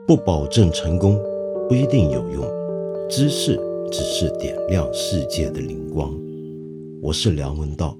不保证成功，不一定有用，知识只是点亮世界的灵光。我是梁文道。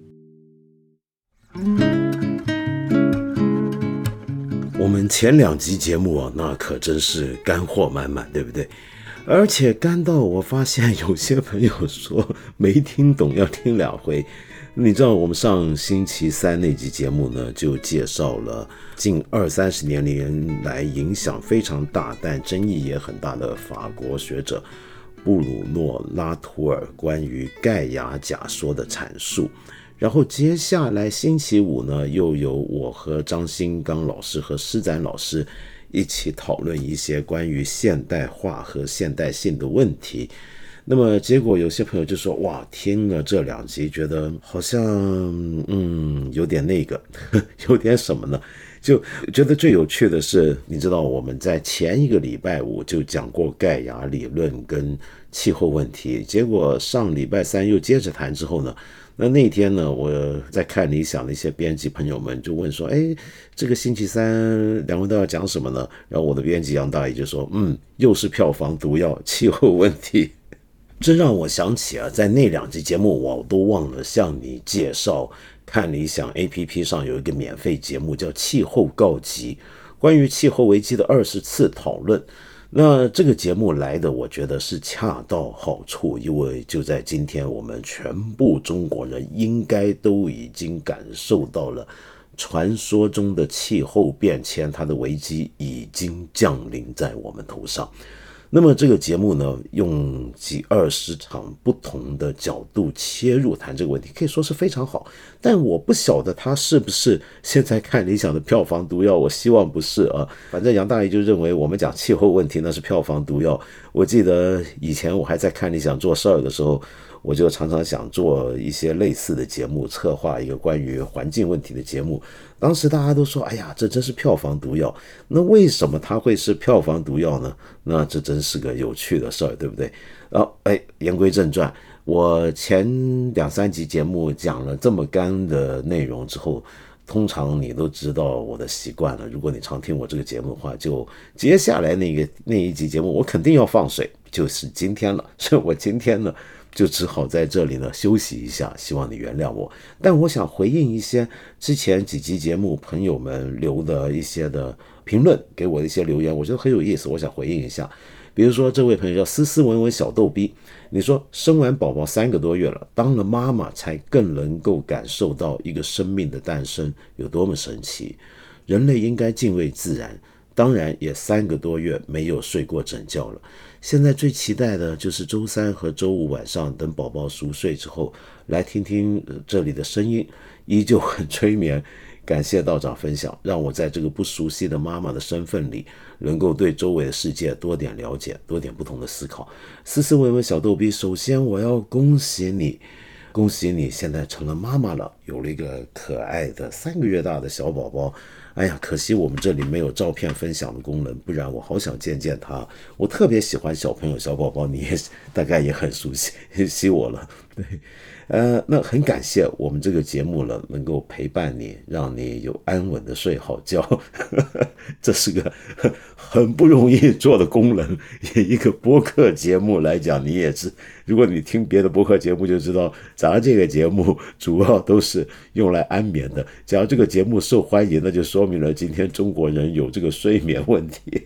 我们前2集节目啊，那可真是干货满满，对不对？而且干到我发现有些朋友说没听懂，要听2回。你知道我们上星期3那集节目呢，就介绍了近20-30年来影响非常大但争议也很大的法国学者布鲁诺·拉图尔关于盖亚假说的阐述。然后接下来星期5呢，又有我和张新刚老师和施展老师一起讨论一些关于现代化和现代性的问题。那么结果有些朋友就说，哇，听了这2集觉得好像有点那个有点什么呢，就觉得最有趣的是，你知道我们在前一个礼拜5就讲过盖亚理论跟气候问题，结果上礼拜3又接着谈之后呢，那天呢，我在看理想的一些编辑朋友们就问说，这个星期3梁文道要讲什么呢？然后我的编辑杨大爷就说，又是票房毒药，气候问题。这让我想起啊，在那2集节目我都忘了向你介绍，看理想 APP 上有一个免费节目叫气候告急，关于气候危机的20次讨论。那这个节目来的我觉得是恰到好处，因为就在今天我们全部中国人应该都已经感受到了传说中的气候变迁，它的危机已经降临在我们头上。那么这个节目呢，用几20场不同的角度切入谈这个问题，可以说是非常好。但我不晓得它是不是现在看理想的票房毒药，我希望不是啊。反正杨大爷就认为我们讲气候问题那是票房毒药。我记得以前我还在看理想做事儿的时候，我就常常想做一些类似的节目，策划一个关于环境问题的节目。当时大家都说，哎呀，这真是票房毒药。那为什么它会是票房毒药呢？那这真是个有趣的事儿，对不对？言归正传，我前2-3集节目讲了这么干的内容之后，通常你都知道我的习惯了，如果你常听我这个节目的话，就接下来那一集节目我肯定要放水，就是今天了。所以我今天呢就只好在这里呢休息一下，希望你原谅我。但我想回应一些之前几集节目朋友们留的一些的评论，给我的一些留言，我觉得很有意思，我想回应一下。比如说这位朋友叫斯斯文文小逗逼，你说生完宝宝3个多月了，当了妈妈才更能够感受到一个生命的诞生有多么神奇。人类应该敬畏自然，当然也3个多月没有睡过整觉了。现在最期待的就是周3和周5晚上，等宝宝熟睡之后，来听听这里的声音，依旧很催眠。感谢道长分享，让我在这个不熟悉的妈妈的身份里，能够对周围的世界多点了解，多点不同的思考。斯斯文文小逗逼，首先我要恭喜你，恭喜你现在成了妈妈了，有了一个可爱的3个月大的小宝宝。哎呀，可惜我们这里没有照片分享的功能，不然我好想见见他。我特别喜欢小朋友小宝宝，你也大概也很熟悉我了。对，那很感谢我们这个节目了，能够陪伴你，让你有安稳的睡好觉。这是个很不容易做的功能。以一个播客节目来讲，你也是，如果你听别的播客节目就知道，咱这个节目主要都是用来安眠的。假如这个节目受欢迎，那就说明了今天中国人有这个睡眠问题。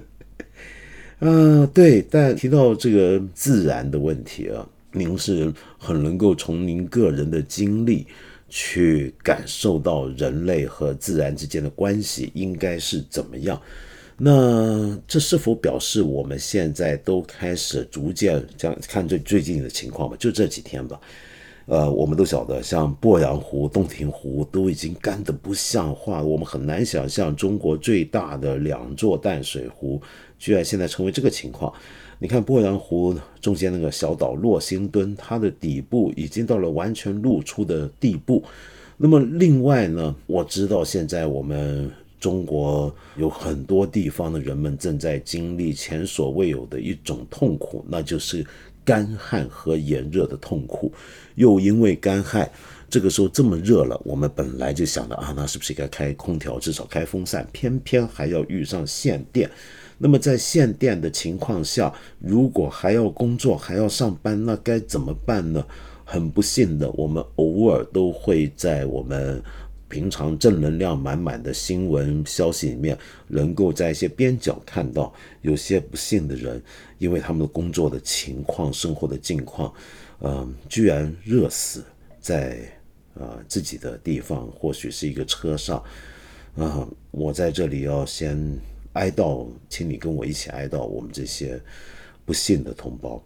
对，但提到这个自然的问题啊，您是很能够从您个人的经历去感受到人类和自然之间的关系应该是怎么样。那这是否表示我们现在都开始逐渐这样看最近的情况吧？就这几天吧，我们都晓得像鄱阳湖、洞庭湖都已经干得不像话，我们很难想象中国最大的2座淡水湖居然现在成为这个情况。你看鄱阳湖中间那个小岛洛辛敦，它的底部已经到了完全露出的地步。那么另外呢，我知道现在我们中国有很多地方的人们正在经历前所未有的一种痛苦，那就是干旱和炎热的痛苦。又因为干旱，这个时候这么热了，我们本来就想的那是不是应该开空调，至少开风扇，偏偏还要遇上限电。 那么在限电的情况下，如果还要工作还要上班，那该怎么办呢？很不幸的，我们偶尔都会在我们平常正能量满满的新闻消息里面，能够在一些边角看到有些不幸的人，因为他们的工作的情况、生活的境况，居然热死在自己的地方，或许是一个车上。我在这里要先哀悼，请你跟我一起哀悼我们这些不幸的同胞。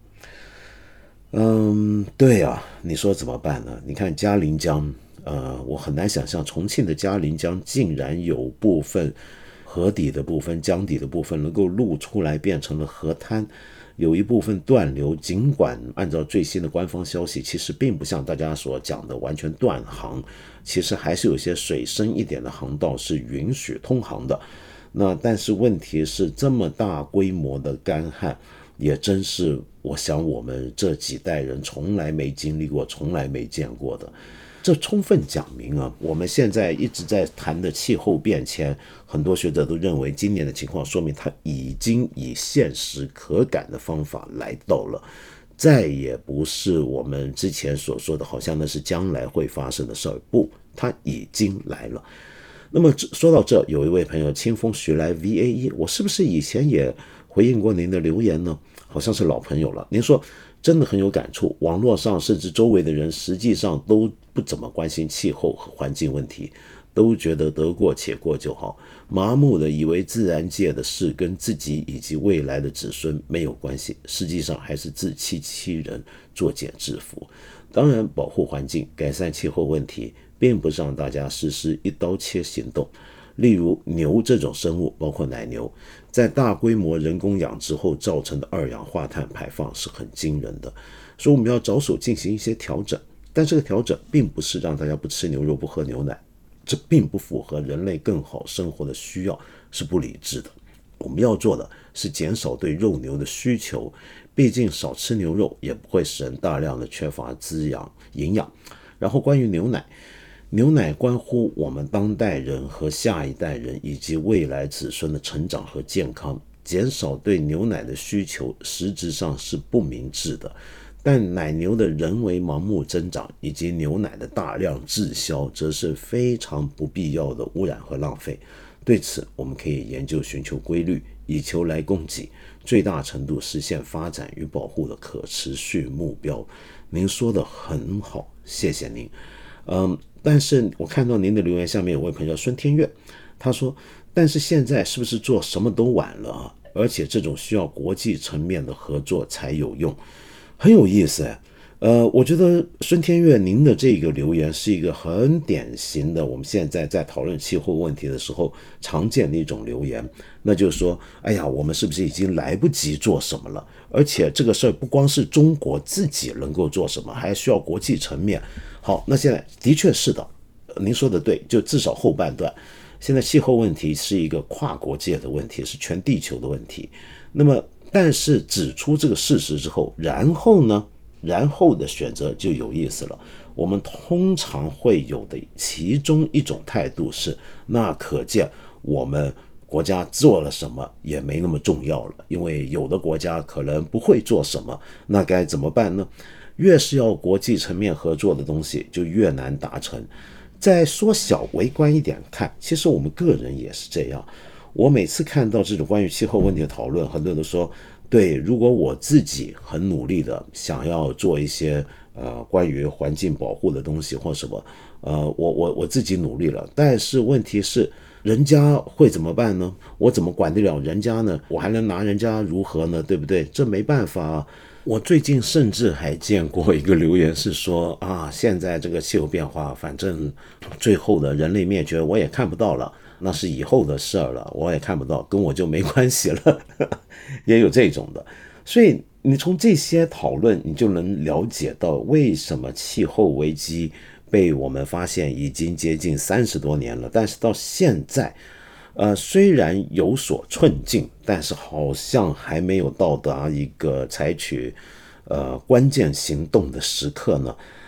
对啊，你说怎么办呢？你看嘉陵江，我很难想象重庆的嘉陵江竟然有部分河底的部分、江底的部分能够露出来变成了河滩，有一部分断流，尽管按照最新的官方消息，其实并不像大家所讲的完全断航，其实还是有些水深一点的航道是允许通航的。那但是问题是，这么大规模的干旱，也真是我想我们这几代人从来没经历过、从来没见过的。这充分讲明我们现在一直在谈的气候变迁，很多学者都认为今年的情况说明它已经以现实可感的方法来到了，再也不是我们之前所说的好像那是将来会发生的事儿，不，它已经来了。那么说到这，有一位朋友清风徐来 VAE， 我是不是以前也回应过您的留言呢？好像是老朋友了。您说真的很有感触，网络上甚至周围的人实际上都不怎么关心气候和环境问题，都觉得得过且过就好，麻木的以为自然界的事跟自己以及未来的子孙没有关系，实际上还是自欺欺人，作茧自缚。当然，保护环境、改善气候问题，并不是让大家实施一刀切行动。例如牛这种生物，包括奶牛，在大规模人工养殖后造成的二氧化碳排放是很惊人的，所以我们要着手进行一些调整。但这个调整并不是让大家不吃牛肉、不喝牛奶，这并不符合人类更好生活的需要，是不理智的。我们要做的是减少对肉牛的需求，毕竟少吃牛肉也不会使人大量的缺乏营养。然后关于牛奶，牛奶关乎我们当代人和下一代人以及未来子孙的成长和健康，减少对牛奶的需求实质上是不明智的。但奶牛的人为盲目增长以及牛奶的大量滞销，则是非常不必要的污染和浪费。对此，我们可以研究寻求规律，以求来供给，最大程度实现发展与保护的可持续目标。您说的很好，谢谢您。但是我看到您的留言下面有位朋友叫孙天月，他说，但是现在是不是做什么都晚了而且这种需要国际层面的合作才有用。很有意思我觉得孙天月您的这个留言是一个很典型的我们现在在讨论气候问题的时候常见的一种留言，那就是说，哎呀，我们是不是已经来不及做什么了？而且这个事儿不光是中国自己能够做什么，还需要国际层面。好，那现在的确是的，您说的对，就至少后半段，现在气候问题是一个跨国界的问题，是全地球的问题。那么，但是指出这个事实之后，然后呢？然后的选择就有意思了。我们通常会有的其中一种态度是，那可见我们国家做了什么也没那么重要了，因为有的国家可能不会做什么，那该怎么办呢？越是要国际层面合作的东西，就越难达成。再缩小微观一点看，其实我们个人也是这样。我每次看到这种关于气候问题的讨论，很多人都说，对，如果我自己很努力的想要做一些关于环境保护的东西或什么，我自己努力了，但是问题是人家会怎么办呢？我怎么管得了人家呢？我还能拿人家如何呢？对不对？这没办法啊。我最近甚至还见过一个留言是说现在这个气候变化，反正最后的人类灭绝我也看不到了，那是以后的事儿了，我也看不到，跟我就没关系了也有这种的。所以你从这些讨论，你就能了解到为什么气候危机被我们发现已经接近30多年了，但是到现在虽然有所寸进，但是好像还没有到达一个采取关键行动的时刻呢。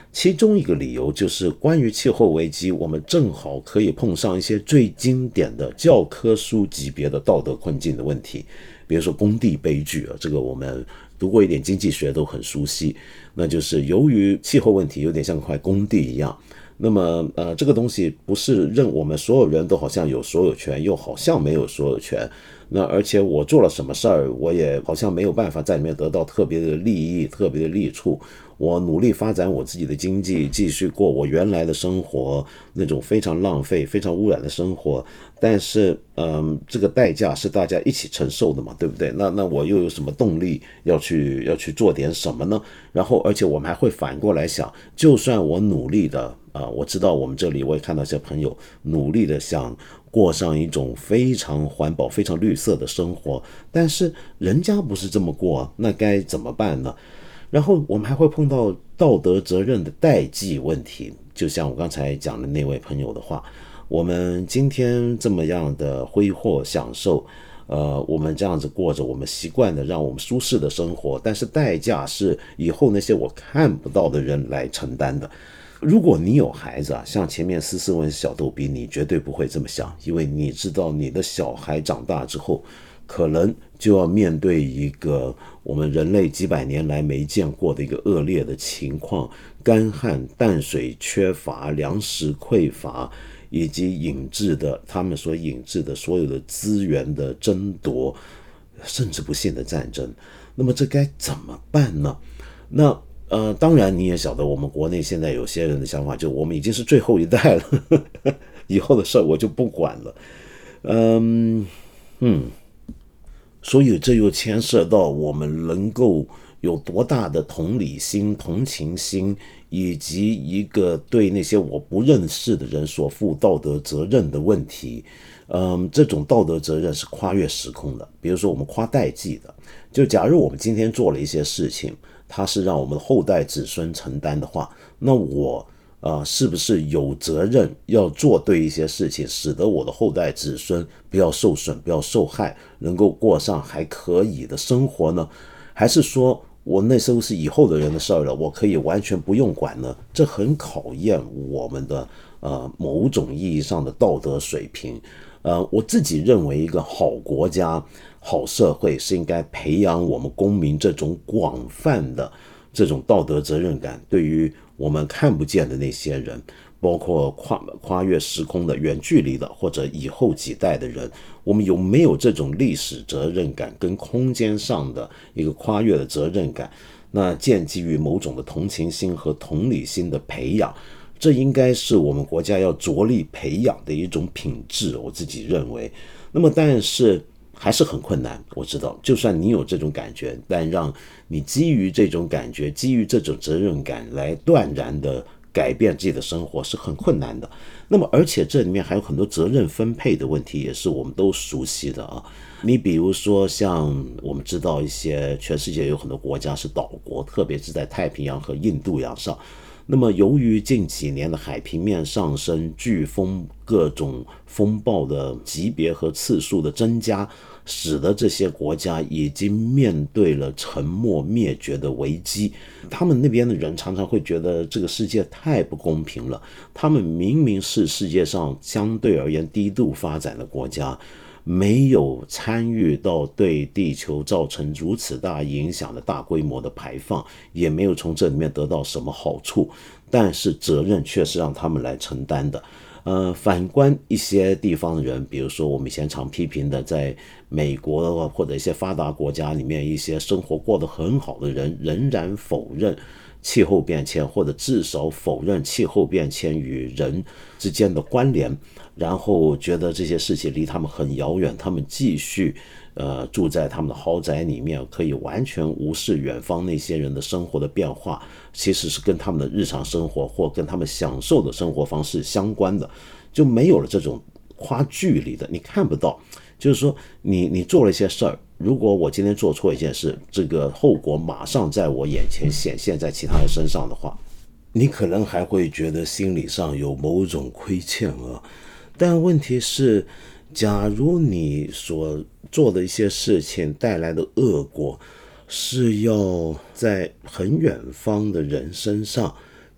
其中一个理由就是关于气候危机，我们正好可以碰上一些最经典的教科书级别的道德困境的问题，比如说工地悲剧啊，这个我们读过一点经济学都很熟悉，那就是由于气候问题有点像块工地一样，那么这个东西不是我们所有人都好像有所有权，又好像没有所有权。那而且我做了什么事儿，我也好像没有办法在里面得到特别的利益、特别的利处。我努力发展我自己的经济，继续过我原来的生活，那种非常浪费、非常污染的生活。但是，这个代价是大家一起承受的嘛，对不对？那我又有什么动力要去做点什么呢？然后，而且我们还会反过来想，就算我努力的我知道我们这里我也看到一些朋友努力的想过上一种非常环保、非常绿色的生活，但是人家不是这么过，那该怎么办呢？然后我们还会碰到道德责任的代际问题，就像我刚才讲的那位朋友的话，我们今天这么样的挥霍享受，我们这样子过着我们习惯的让我们舒适的生活，但是代价是以后那些我看不到的人来承担的。如果你有孩子像前面斯斯文小逗比，你绝对不会这么想，因为你知道你的小孩长大之后可能就要面对一个我们人类几百年来没见过的一个恶劣的情况，干旱、淡水缺乏、粮食匮乏，以及他们所引致的所有的资源的争夺，甚至不幸的战争。那么这该怎么办呢？那当然你也晓得我们国内现在有些人的想法，就我们已经是最后一代了以后的事我就不管了。所以这又牵涉到我们能够有多大的同理心、同情心，以及一个对那些我不认识的人所负道德责任的问题。这种道德责任是跨越时空的，比如说我们跨代际的，就假如我们今天做了一些事情，它是让我们的后代子孙承担的话，那我是不是有责任要做对一些事情，使得我的后代子孙不要受损、不要受害，能够过上还可以的生活呢？还是说我那时候是以后的人的事儿了，我可以完全不用管呢？这很考验我们的某种意义上的道德水平。我自己认为一个好国家、好社会是应该培养我们公民这种广泛的这种道德责任感，对于我们看不见的那些人，包括跨越时空的、远距离的，或者以后几代的人，我们有没有这种历史责任感跟空间上的一个跨越的责任感？那建基于某种的同情心和同理心的培养，这应该是我们国家要着力培养的一种品质，我自己认为。那么但是还是很困难，我知道就算你有这种感觉，但让你基于这种感觉，基于这种责任感来断然的改变自己的生活是很困难的。那么而且这里面还有很多责任分配的问题，也是我们都熟悉的啊。你比如说像我们知道一些全世界有很多国家是岛国，特别是在太平洋和印度洋上，那么由于近几年的海平面上升、飓风、各种风暴的级别和次数的增加，使得这些国家已经面对了沉没灭绝的危机。他们那边的人常常会觉得这个世界太不公平了，他们明明是世界上相对而言低度发展的国家，没有参与到对地球造成如此大影响的大规模的排放，也没有从这里面得到什么好处，但是责任却是让他们来承担的。反观一些地方的人，比如说我们以前常批评的，在美国或者一些发达国家里面，一些生活过得很好的人，仍然否认气候变迁，或者至少否认气候变迁与人之间的关联，然后觉得这些事情离他们很遥远，他们继续住在他们的豪宅里面，可以完全无视远方那些人的生活的变化，其实是跟他们的日常生活或跟他们享受的生活方式相关的，就没有了这种跨距离的，你看不到。就是说你做了一些事儿，如果我今天做错一件事，这个后果马上在我眼前显现在其他人身上的话，你可能还会觉得心理上有某种亏欠啊。但问题是，假如你所做的一些事情带来的恶果是要在很远方的人身上，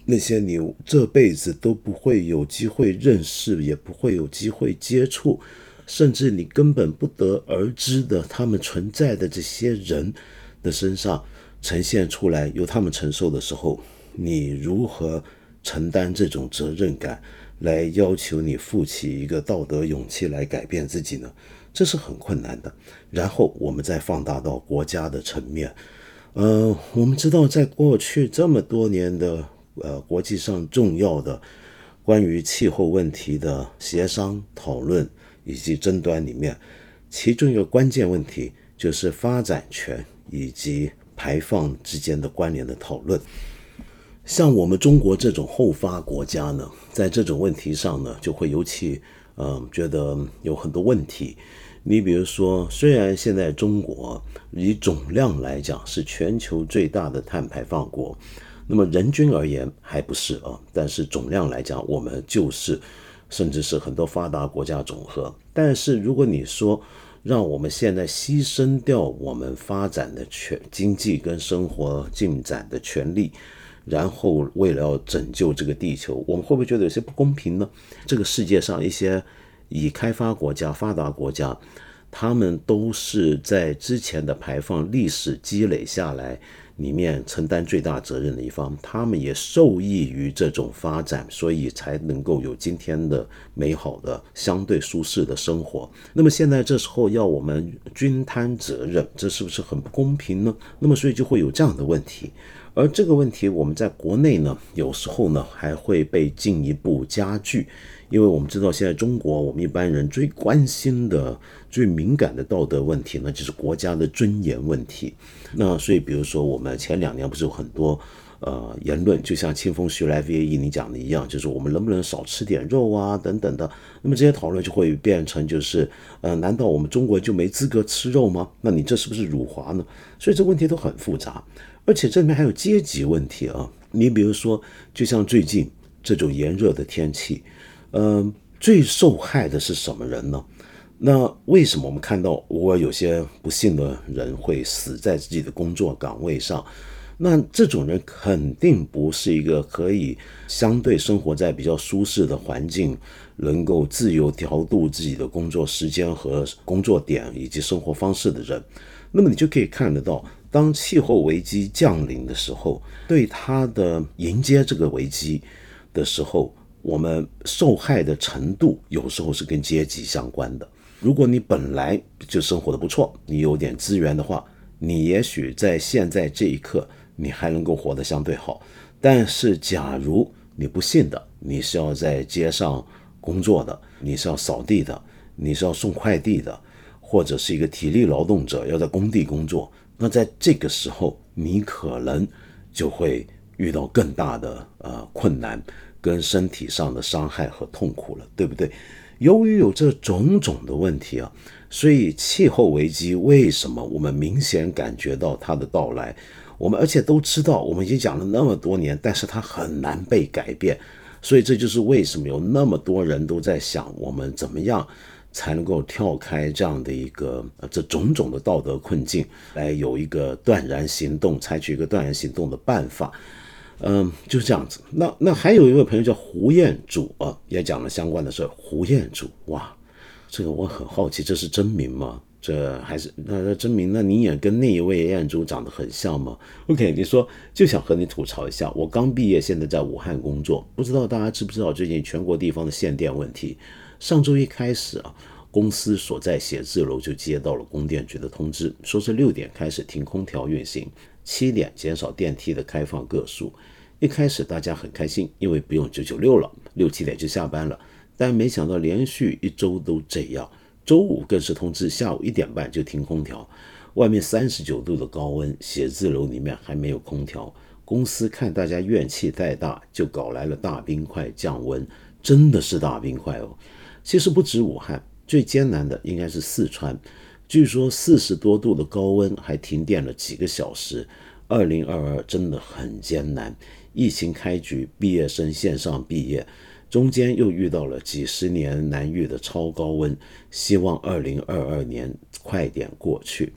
那些你这辈子都不会有机会认识，也不会有机会接触，甚至你根本不得而知的他们存在的这些人的身上呈现出来，由他们承受的时候，你如何承担这种责任感，来要求你负起一个道德勇气来改变自己呢？这是很困难的。然后我们再放大到国家的层面，我们知道在过去这么多年的国际上重要的关于气候问题的协商讨论以及争端里面，其中一个关键问题就是发展权以及排放之间的关联的讨论。像我们中国这种后发国家呢，在这种问题上呢，就会尤其觉得有很多问题。你比如说，虽然现在中国以总量来讲是全球最大的碳排放国，那么人均而言还不是但是总量来讲，我们就是甚至是很多发达国家总和。但是如果你说让我们现在牺牲掉我们发展的经济跟生活进展的权利，然后为了要拯救这个地球，我们会不会觉得有些不公平呢？这个世界上一些已开发国家、发达国家，他们都是在之前的排放历史积累下来里面承担最大责任的一方，他们也受益于这种发展，所以才能够有今天的美好的相对舒适的生活。那么现在这时候要我们均摊责任，这是不是很不公平呢？那么所以就会有这样的问题。而这个问题我们在国内呢，有时候呢还会被进一步加剧，因为我们知道现在中国我们一般人最关心的最敏感的道德问题呢，就是国家的尊严问题。那所以比如说我们前2年不是有很多言论，就像清风徐来 VAE 你讲的一样，就是我们能不能少吃点肉啊等等的。那么这些讨论就会变成就是难道我们中国就没资格吃肉吗？那你这是不是辱华呢？所以这问题都很复杂，而且这里面还有阶级问题啊。你比如说就像最近这种炎热的天气，最受害的是什么人呢？那为什么我们看到偶尔有些不幸的人会死在自己的工作岗位上？那这种人肯定不是一个可以相对生活在比较舒适的环境，能够自由调度自己的工作时间和工作点以及生活方式的人。那么你就可以看得到，当气候危机降临的时候，对他的迎接这个危机的时候，我们受害的程度有时候是跟阶级相关的。如果你本来就生活的不错，你有点资源的话，你也许在现在这一刻你还能够活得相对好。但是假如你不幸的，你是要在街上工作的，你是要扫地的，你是要送快递的，或者是一个体力劳动者要在工地工作，那在这个时候你可能就会遇到更大的困难跟身体上的伤害和痛苦了，对不对？由于有这种种的问题啊，所以气候危机为什么我们明显感觉到它的到来，我们而且都知道，我们已经讲了那么多年，但是它很难被改变。所以这就是为什么有那么多人都在想，我们怎么样才能够跳开这样的一个这种种的道德困境，来有一个断然行动，采取一个断然行动的办法。就是这样子。那还有一位朋友叫胡彦祖也讲了相关的事。胡彦祖，哇，这个我很好奇，这是真名吗？这还是真名？那你也跟那一位彦祖长得很像吗 ？OK， 你说就想和你吐槽一下，我刚毕业，现在在武汉工作，不知道大家知不知道最近全国地方的限电问题？上周一开始公司所在写字楼就接到了供电局的通知，说是6点开始停空调运行，7点减少电梯的开放个数。一开始大家很开心，因为不用996了，6、7点就下班了。但没想到连续1周都这样，周五更是通知下午1点半就停空调。外面39度的高温，写字楼里面还没有空调。公司看大家怨气太大，就搞来了大冰块降温，真的是大冰块哦。其实不止武汉，最艰难的应该是四川，据说40多度的高温还停电了几个小时。2022真的很艰难，疫情开局，毕业生线上毕业，中间又遇到了几十年难遇的超高温，希望2022年快点过去。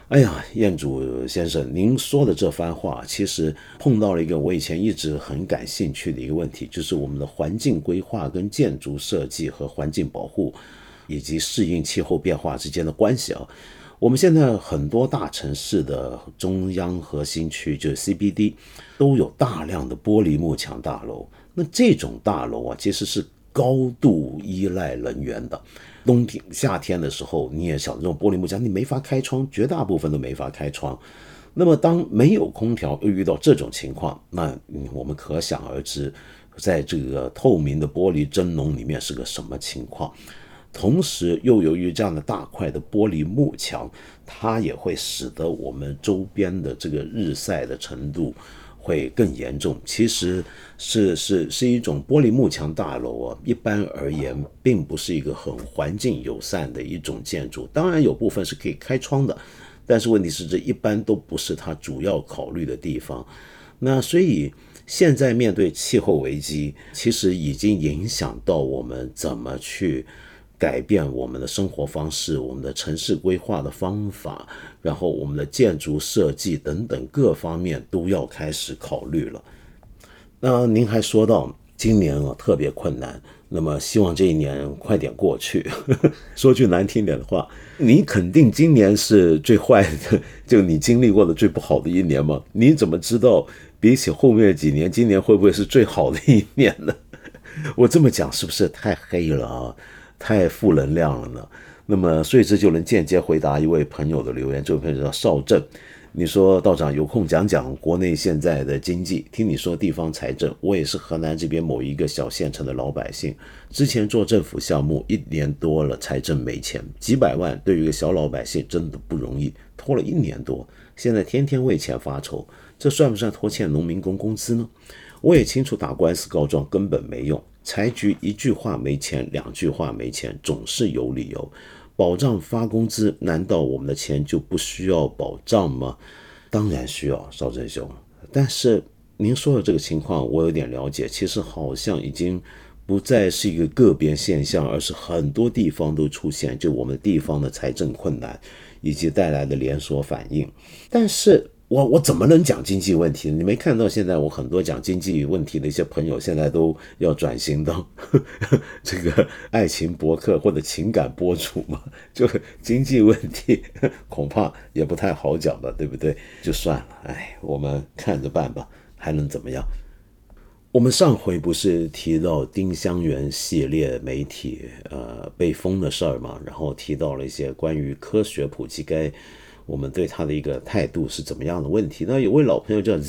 哎呀，彦祖先生，您说的这番话，其实碰到了一个我以前一直很感兴趣的一个问题，就是我们的环境规划跟建筑设计和环境保护以及适应气候变化之间的关系啊。我们现在很多大城市的中央核心区，就是 CBD， 都有大量的玻璃幕墙大楼。那这种大楼啊，其实是高度依赖能源的。冬天、夏天的时候，你也晓得这种玻璃幕墙，你没法开窗，绝大部分都没法开窗。那么当没有空调又遇到这种情况，那我们可想而知，在这个透明的玻璃蒸笼里面是个什么情况。同时又由于这样的大块的玻璃幕墙，它也会使得我们周边的这个日晒的程度会更严重。其实是一种玻璃幕墙大楼啊，一般而言并不是一个很环境友善的一种建筑。当然有部分是可以开窗的，但是问题是这一般都不是它主要考虑的地方。那所以现在面对气候危机，其实已经影响到我们怎么去改变我们的生活方式，我们的城市规划的方法，然后我们的建筑设计等等各方面都要开始考虑了。那您还说到今年特别困难，那么希望这一年快点过去。说句难听点的话，你肯定今年是最坏的，就你经历过的最不好的一年吗？你怎么知道比起后面几年，今年会不会是最好的一年呢？我这么讲是不是太黑了啊？太负能量了呢？那么所以这就能间接回答一位朋友的留言。这位朋友叫邵正，你说道长有空讲讲国内现在的经济，听你说地方财政，我也是河南这边某一个小县城的老百姓，之前做政府项目1年多了，财政没钱，几百万对于一个小老百姓真的不容易，拖了1年多，现在天天为钱发愁，这算不算拖欠农民工工资呢？我也清楚打官司告状根本没用，财局一句话没钱，2句话没钱，总是有理由。保障发工资，难道我们的钱就不需要保障吗？当然需要，邵正兄。但是您说的这个情况我有点了解，其实好像已经不再是一个个别现象，而是很多地方都出现，就我们地方的财政困难以及带来的连锁反应。但是我怎么能讲经济问题呢？你没看到现在我很多讲经济问题的一些朋友现在都要转型到这个爱情博客或者情感博主嘛？就经济问题恐怕也不太好讲吧，对不对？就算了，我们看着办吧，还能怎么样？我们上回不是提到丁香园系列媒体被封的事儿嘛，然后提到了一些关于科学普及我们对他的一个态度是怎么样的问题。那有位老朋友叫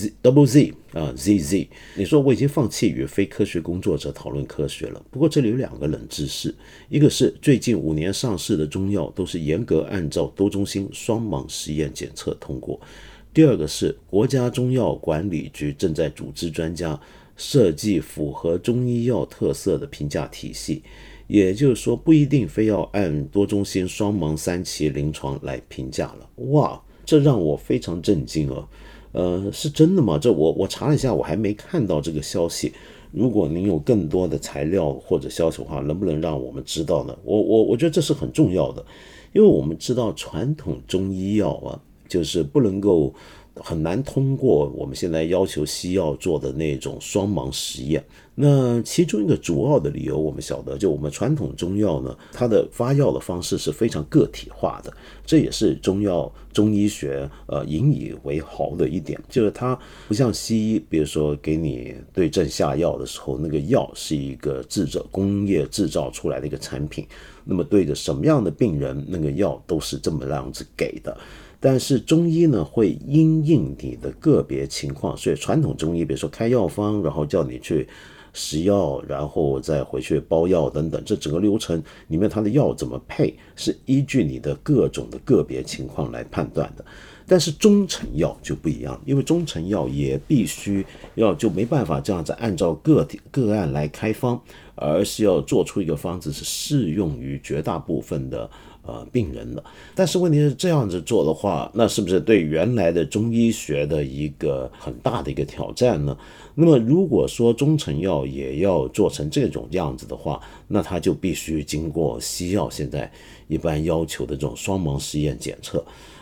ZZ， 你说我已经放弃与非科学工作者讨论科学了，不过这里有2个冷知识，一个是最近5年上市的中药都是严格按照多中心双盲实验检测通过，第2个是国家中药管理局正在组织专家设计符合中医药特色的评价体系，也就是说不一定非要按多中心双盲3期临床来评价了。哇，这让我非常震惊是真的吗？这我查了一下，我还没看到这个消息。如果您有更多的材料或者消息的话，能不能让我们知道呢？我觉得这是很重要的，因为我们知道传统中医药就是不能够很难通过我们现在要求西药做的那种双盲实验。那其中一个主要的理由我们晓得，就我们传统中药呢，它的发药的方式是非常个体化的，这也是中医学引以为豪的一点，就是它不像西医，比如说给你对症下药的时候，那个药是一个工业制造出来的一个产品，那么对着什么样的病人，那个药都是这么样子给的。但是中医呢，会因应你的个别情况，所以传统中医比如说开药方，然后叫你去食药，然后再回去包药等等，这整个流程里面它的药怎么配，是依据你的各种的个别情况来判断的。但是中成药就不一样，因为中成药也必须就没办法这样子按照个案来开方，而是要做出一个方子是适用于绝大部分的病人的。但是问题是这样子做的话，那是不是对原来的中医学的一个很大的一个挑战呢？那么如果说中成药也要做成这种样子的话，那它就必须经过西药现在一般要求的这种双盲实验检测。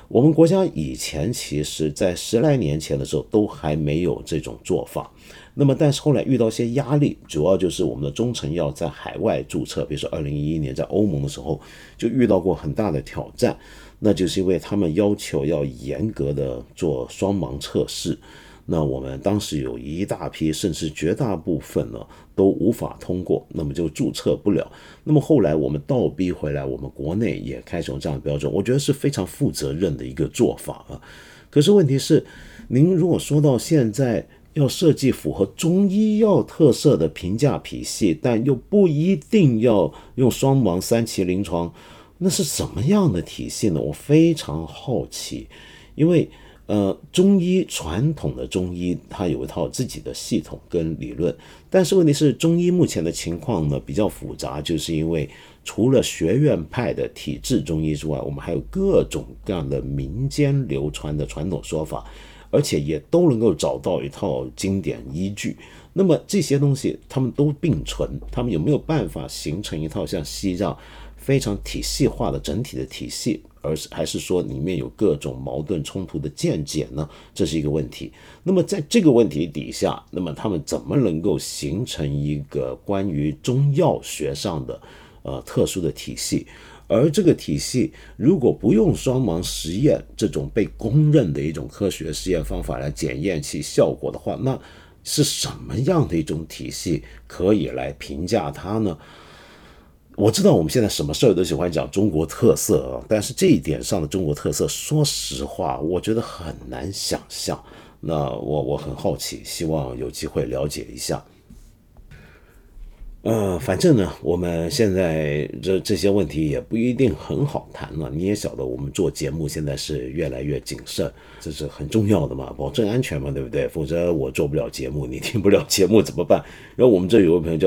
我们国家以前其实在10来年前的时候都还没有这种做法。那么但是后来遇到一些压力，主要就是我们的中成药在海外注册，比如说2011年在欧盟的时候就遇到过很大的挑战，那就是因为他们要求要严格的做双盲测试，那我们当时有一大批甚至绝大部分呢都无法通过，那么就注册不了。那么后来我们倒逼回来，我们国内也开始用这样的标准，我觉得是非常负责任的一个做法啊。可是问题是，您如果说到现在要设计符合中医药特色的评价体系，但又不一定要用双盲3期临床，那是什么样的体系呢？我非常好奇，因为中医传统的中医它有一套自己的系统跟理论，但是问题是中医目前的情况呢比较复杂，就是因为除了学院派的体制中医之外，我们还有各种各样的民间流传的传统说法，而且也都能够找到一套经典依据。那么这些东西他们都并存，他们有没有办法形成一套像西藏非常体系化的整体的体系，还是说里面有各种矛盾冲突的见解呢？这是一个问题。那么在这个问题底下，那么他们怎么能够形成一个关于中药学上的特殊的体系？而这个体系如果不用双盲实验这种被公认的一种科学实验方法来检验其效果的话，那是什么样的一种体系可以来评价它呢？我知道我们现在什么事儿都喜欢讲中国特色，但是这一点上的中国特色，说实话，我觉得很难想象。那我很好奇，希望有机会了解一下。反正呢，我们现在这些问题也不一定很好谈了。你也晓得，我们做节目现在是越来越谨慎，这是很重要的嘛，保证安全嘛，对不对？否则我做不了节目，你听不了节目怎么办？然后我们这有位朋友叫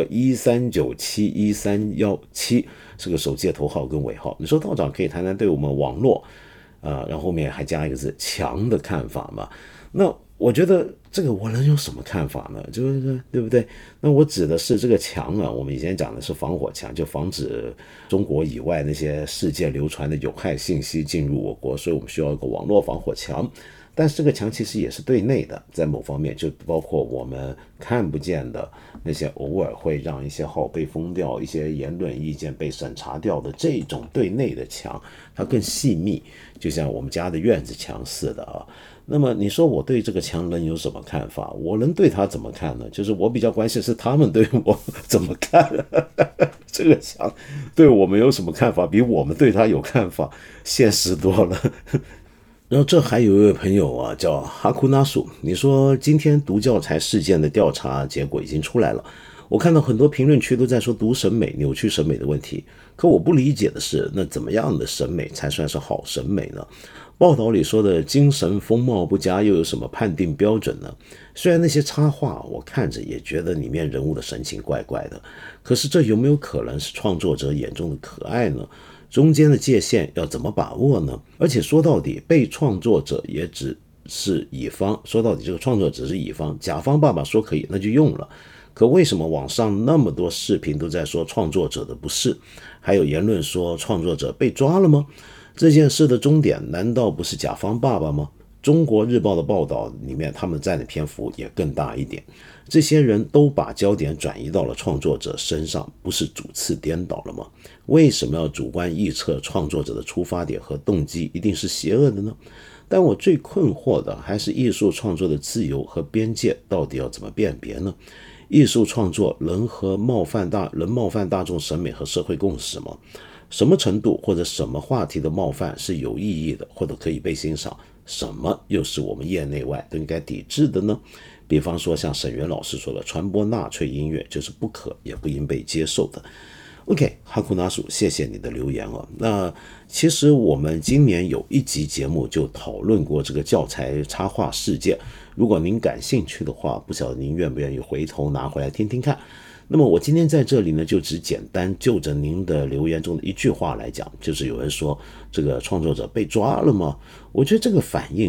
13971317，是个手机的头号跟尾号。你说道长可以谈谈对我们网络然后后面还加一个字强的看法嘛？那我觉得这个我能有什么看法呢？就是对不对？那我指的是这个墙啊，我们以前讲的是防火墙，就防止中国以外那些世界流传的有害信息进入我国，所以我们需要一个网络防火墙。但是这个墙其实也是对内的，在某方面就包括我们看不见的那些偶尔会让一些号被封掉、一些言论意见被审查掉的这种对内的墙，它更细密，就像我们家的院子墙似的啊。那么你说我对这个墙能有什么看法？我能对他怎么看呢？就是我比较关心是他们对我怎么看这个墙对我们有什么看法，比我们对他有看法现实多了。然后这还有一位朋友啊，叫哈库纳树，你说今天毒教材事件的调查结果已经出来了，我看到很多评论区都在说毒审美、扭曲审美的问题，可我不理解的是，那怎么样的审美才算是好审美呢？报道里说的精神风貌不佳又有什么判定标准呢？虽然那些插画我看着也觉得里面人物的神情怪怪的，可是这有没有可能是创作者眼中的可爱呢？中间的界限要怎么把握呢？而且说到底，被创作者也只是乙方，说到底这个创作者是乙方，甲方爸爸说可以那就用了。可为什么网上那么多视频都在说创作者的不是，还有言论说创作者被抓了吗？这件事的终点难道不是甲方爸爸吗？中国日报的报道里面他们占的篇幅也更大一点，这些人都把焦点转移到了创作者身上，不是主次颠倒了吗？为什么要主观臆测创作者的出发点和动机一定是邪恶的呢？但我最困惑的还是艺术创作的自由和边界到底要怎么辨别呢？艺术创作能冒犯大众审美和社会共识吗？什么程度或者什么话题的冒犯是有意义的或者可以被欣赏，什么又是我们业内外都应该抵制的呢？比方说像沈源老师说的，传播纳粹音乐就是不可也不应被接受的。OK， 哈库纳鼠，谢谢你的留言哦。那其实我们今年有一集节目就讨论过这个教材插画事件，如果您感兴趣的话，不晓得您愿不愿意回头拿回来听听看。那么我今天在这里呢，就只简单就着您的留言中的一句话来讲，就是有人说这个创作者被抓了吗？我觉得这个反应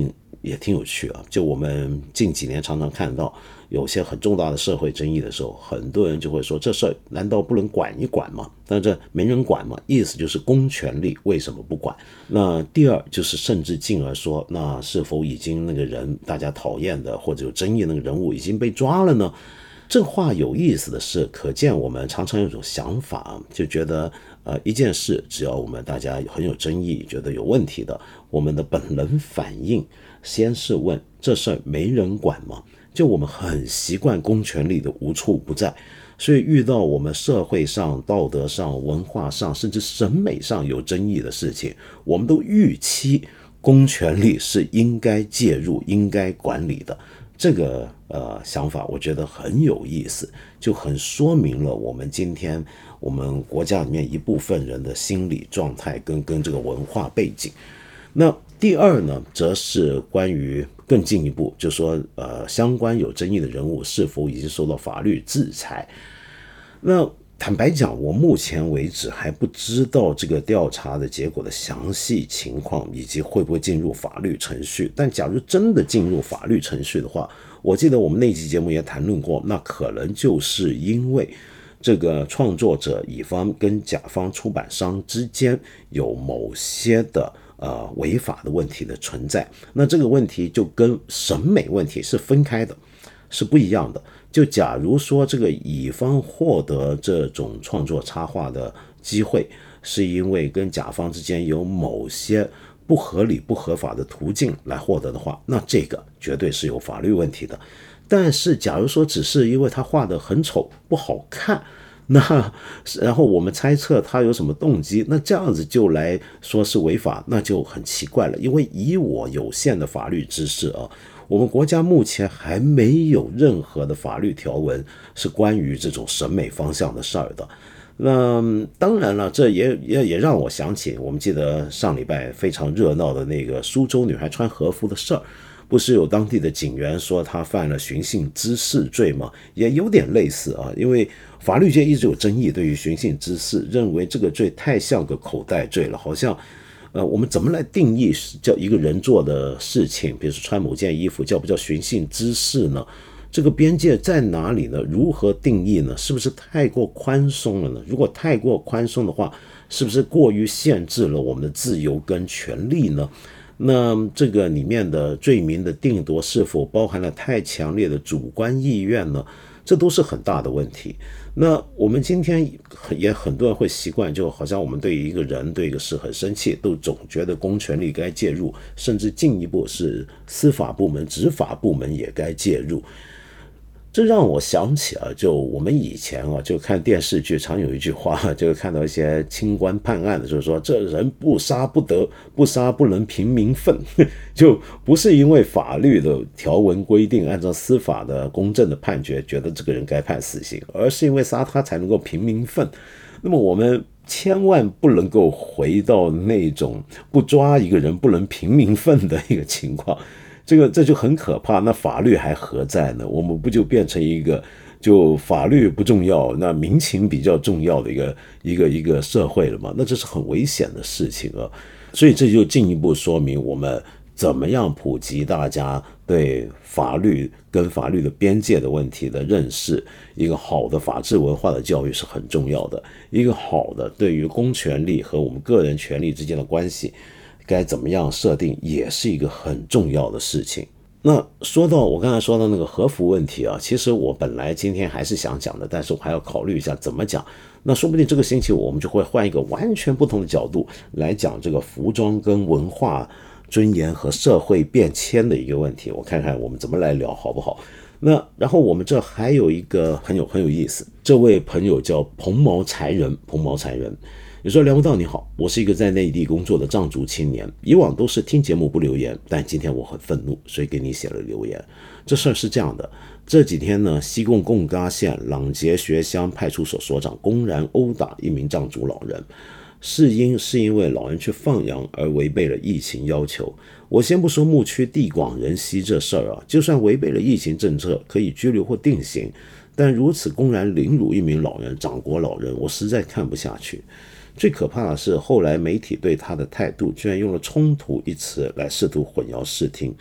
也挺有趣啊。就我们近几年常常看到有些很重大的社会争议的时候，很多人就会说这事儿难道不能管一管吗？但这没人管嘛，意思就是公权力为什么不管？那第二就是甚至进而说，那是否已经那个人大家讨厌的或者有争议那个人物已经被抓了呢？这话有意思的是，可见我们常常有种想法，就觉得一件事只要我们大家很有争议，觉得有问题的，我们的本能反应先是问这事儿没人管吗？就我们很习惯公权力的无处不在，所以遇到我们社会上、道德上、文化上，甚至审美上有争议的事情，我们都预期公权力是应该介入、应该管理的。这个想法我觉得很有意思，就很说明了我们今天我们国家里面一部分人的心理状态跟这个文化背景。那第二呢，则是关于更进一步，就说相关有争议的人物是否已经受到法律制裁。那坦白讲，我目前为止还不知道这个调查的结果的详细情况，以及会不会进入法律程序。但假如真的进入法律程序的话，我记得我们那期节目也谈论过，那可能就是因为这个创作者乙方跟甲方出版商之间有某些的违法的问题的存在。那这个问题就跟审美问题是分开的，是不一样的。就假如说这个乙方获得这种创作插画的机会，是因为跟甲方之间有某些不合理不合法的途径来获得的话，那这个绝对是有法律问题的。但是假如说只是因为他画得很丑不好看，那然后我们猜测他有什么动机，那这样子就来说是违法，那就很奇怪了。因为以我有限的法律知识啊，我们国家目前还没有任何的法律条文是关于这种审美方向的事儿的。那当然了，这也让我想起，我们记得上礼拜非常热闹的那个苏州女孩穿和服的事儿，不是有当地的警员说她犯了寻衅滋事罪吗？也有点类似啊，因为法律界一直有争议，对于寻衅滋事，认为这个罪太像个口袋罪了，好像我们怎么来定义叫一个人做的事情，比如说穿某件衣服，叫不叫寻衅滋事呢？这个边界在哪里呢？如何定义呢？是不是太过宽松了呢？如果太过宽松的话，是不是过于限制了我们的自由跟权利呢？那这个里面的罪名的定夺是否包含了太强烈的主观意愿呢？这都是很大的问题。那我们今天也很多人会习惯，就好像我们对一个人对一个事很生气，都总觉得公权力该介入，甚至进一步是司法部门、执法部门也该介入。这让我想起就我们以前就看电视剧常有一句话，就是看到一些清官判案的，就是说这人不杀不得，不杀不能平民愤。就不是因为法律的条文规定按照司法的公正的判决觉得这个人该判死刑，而是因为杀他才能够平民愤。那么我们千万不能够回到那种不抓一个人不能平民愤的一个情况，这就很可怕。那法律还何在呢？我们不就变成一个就法律不重要，那民情比较重要的一个社会了吗？那这是很危险的事情啊。所以这就进一步说明我们怎么样普及大家对法律跟法律的边界的问题的认识。一个好的法治文化的教育是很重要的，一个好的对于公权力和我们个人权利之间的关系该怎么样设定，也是一个很重要的事情。那我刚才说到那个和服问题其实我本来今天还是想讲的，但是我还要考虑一下怎么讲。那说不定这个星期我们就会换一个完全不同的角度来讲这个服装跟文化尊严和社会变迁的一个问题，我看看我们怎么来聊好不好。那然后我们这还有一个很有意思，这位朋友叫蓬毛才人。你说梁文道你好，我是一个在内地工作的藏族青年，以往都是听节目不留言，但今天我很愤怒，所以给你写了留言。这事儿是这样的，这几天呢，西贡贡嘎县朗杰学乡派出所所长公然殴打一名藏族老人，是因为老人去放羊而违背了疫情要求。我先不说牧区地广人稀这事儿就算违背了疫情政策，可以拘留或定刑，但如此公然凌辱一名老人，长国老人，我实在看不下去。最可怕的是，后来媒体对他的态度居然用了冲突一词来试图混淆视听。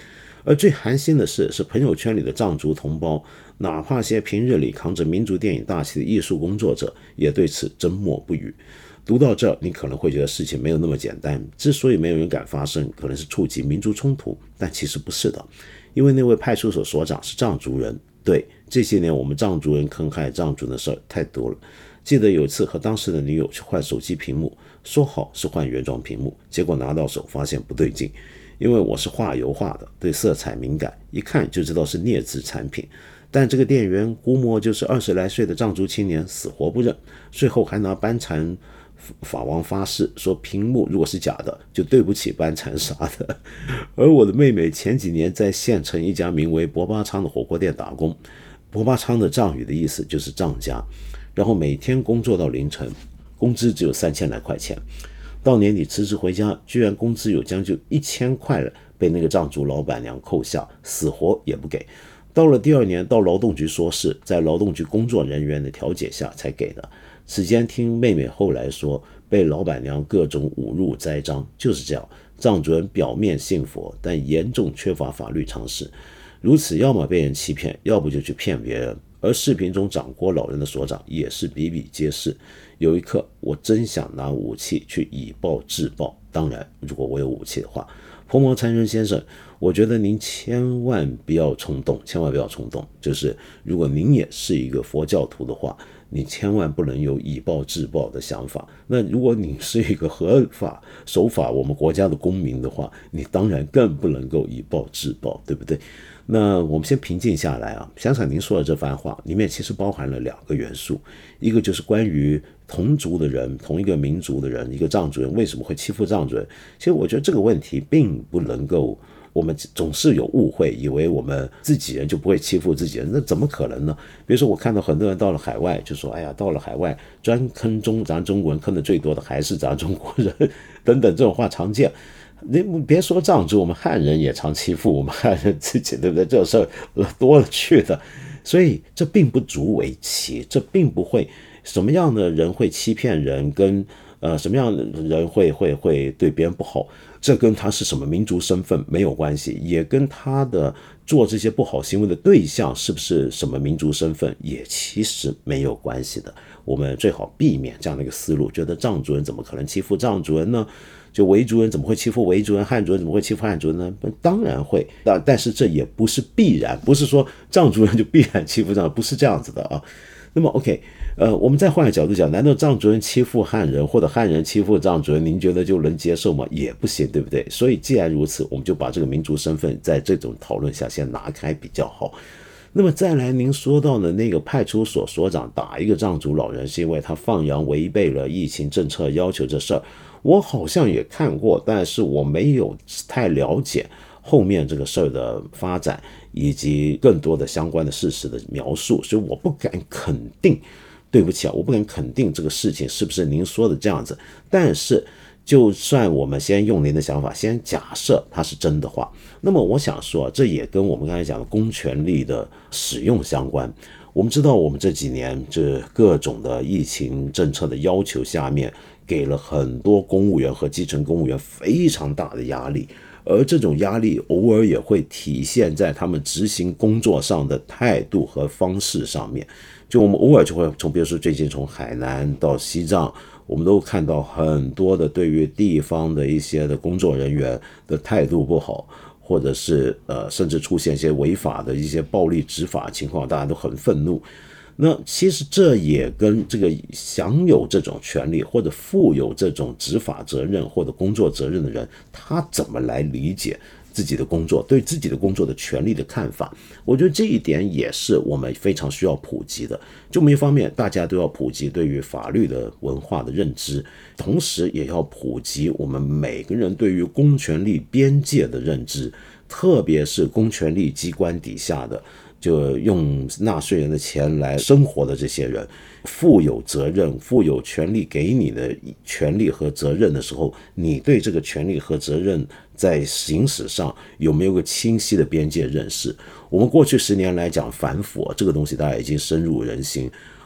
而最寒心的是朋友圈里的藏族同胞，哪怕些平日里扛着民族电影大旗的艺术工作者，也对此缄默不语。读到这儿，你可能会觉得事情没有那么简单，之所以没有人敢发声，可能是触及民族冲突，但其实不是的，因为那位派出所所长是藏族人。对，这些年我们藏族人坑害藏族人的事儿太多了。记得有一次和当时的女友去换手机屏幕，说好是换原装屏幕，结果拿到手发现不对劲。因为我是画油画的，对色彩敏感，一看就知道是劣质产品。但这个店员估摸就是20来岁的藏族青年，死活不认，最后还拿班禅法王发誓，说屏幕如果是假的，就对不起班禅啥的。而我的妹妹前几年在县城一家名为博巴昌的火锅店打工，博巴昌的藏语的意思就是藏家，然后每天工作到凌晨，工资只有3000来块钱。到年底辞职回家，居然工资有将近1000块了，被那个藏族老板娘扣下，死活也不给。到了第2年，到劳动局说事，在劳动局工作人员的调解下才给的。此间听妹妹后来说，被老板娘各种侮辱栽赃，就是这样。藏族人表面信佛，但严重缺乏法律常识，如此要么被人欺骗，要不就去骗别人。而视频中掌掴老人的所长也是比比皆是。有一刻，我真想拿武器去以暴制暴。当然，如果我有武器的话，彭毛参人先生，我觉得您千万不要冲动，千万不要冲动。就是如果您也是一个佛教徒的话，你千万不能有以暴制暴的想法。那如果你是一个合法守法我们国家的公民的话，你当然更不能够以暴制暴，对不对？那我们先平静下来啊，想想您说的这番话里面其实包含了2个元素，一个就是关于同族的人，同一个民族的人，一个藏族人为什么会欺负藏族人。其实我觉得这个问题并不能够，我们总是有误会，以为我们自己人就不会欺负自己人，那怎么可能呢？比如说我看到很多人到了海外就说，哎呀，到了海外专坑咱中国人，坑的最多的还是咱中国人等等，这种话常见。你别说藏族，我们汉人也常欺负我们汉人自己，对不对？这种事多了去的，所以这并不足为奇，这并不会什么样的人会欺骗人，跟什么样的人会对别人不好，这跟他是什么民族身份没有关系，也跟他的做这些不好行为的对象是不是什么民族身份也其实没有关系的。我们最好避免这样的一个思路，觉得藏族人怎么可能欺负藏族人呢？就维族人怎么会欺负维族人，汉族人怎么会欺负汉族人呢？当然会，但是这也不是必然，不是说藏族人就必然欺负藏族，不是这样子的啊。那么 OK， 我们再换个角度讲，难道藏族人欺负汉人，或者汉人欺负藏族人，您觉得就能接受吗？也不行，对不对？所以既然如此，我们就把这个民族身份在这种讨论下先拿开比较好。那么再来，您说到的那个派出所所长打一个藏族老人，是因为他放羊违背了疫情政策要求这事儿，我好像也看过，但是我没有太了解后面这个事儿的发展以及更多的相关的事实的描述，所以我不敢肯定，对不起啊，我不敢肯定这个事情是不是您说的这样子。但是就算我们先用您的想法，先假设它是真的话，那么我想说，这也跟我们刚才讲的公权力的使用相关。我们知道我们这几年这各种的疫情政策的要求下面，给了很多公务员和基层公务员非常大的压力，而这种压力偶尔也会体现在他们执行工作上的态度和方式上面。就我们偶尔就会比如说最近从海南到西藏，我们都看到很多的对于地方的一些的工作人员的态度不好，或者是甚至出现一些违法的一些暴力执法情况，大家都很愤怒。那其实这也跟这个享有这种权利或者负有这种执法责任或者工作责任的人，他怎么来理解自己的工作，对自己的工作的权利的看法，我觉得这一点也是我们非常需要普及的。就我们一方面大家都要普及对于法律的文化的认知，同时也要普及我们每个人对于公权力边界的认知，特别是公权力机关底下的就用纳税人的钱来生活的这些人，负有责任、负有权利给你的权利和责任的时候，你对这个权利和责任在行使上有没有个清晰的边界认识？我们过去10年来讲反腐这个东西，大家已经深入人心。